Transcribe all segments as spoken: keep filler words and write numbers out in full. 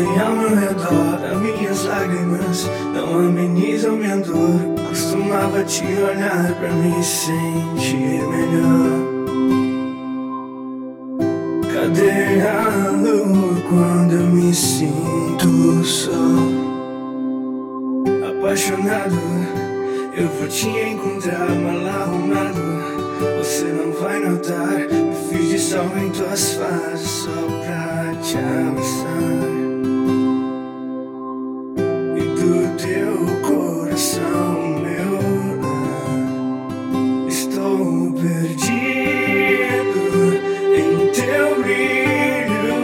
explodem ao meu redor. As minhas lágrimas não amenizam minha dor. Costumava te olhar pra me sentir melhor. Cadê a lua quando eu me sinto só? Apaixonado, eu vou te encontrar mal arrumado. Você não vai notar, me fiz de sol em tuas fases só pra te abraçar. E do teu coração, meu lar, estou perdido em teu brilho.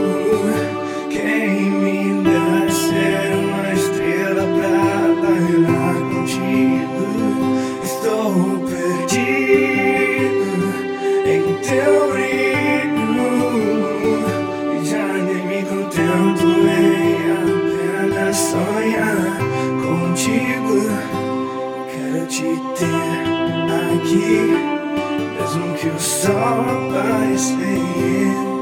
Quem me dá ser uma estrela pra bailar contigo? Estou perdido em teu brilho, e já nem me contemplo em apenas sonhar contigo. Quero te ter aqui, mesmo que o sol aparecer.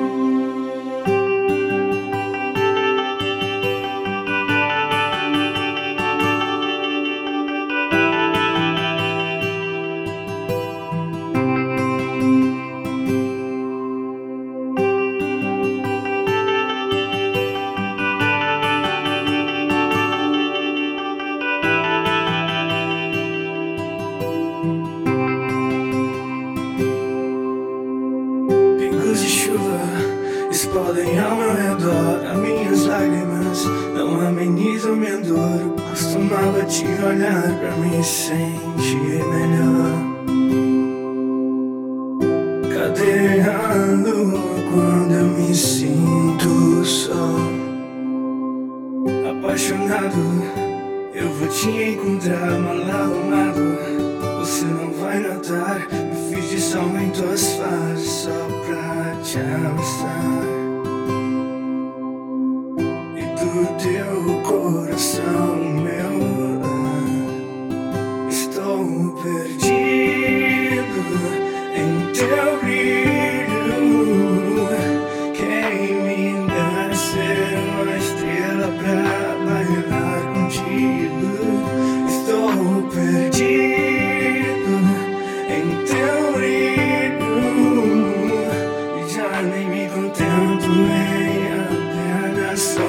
Pingos de chuva explodem ao meu redor. As minhas lágrimas não amenizam minha dor. Costumava te olhar pra me sentir melhor. Cadê a lua quando eu me sinto só? Apaixonado, eu vou te encontrar mal arrumado. Você não vai notar, me fiz de sol em tuas fases só pra te abraçar. E do teu coração, meu lar, estou perdido em teu brilho. Quem me dá ser uma estrela pra bailar contigo? Estou perdido em teu brilho, e já nem me contemplo em apenas só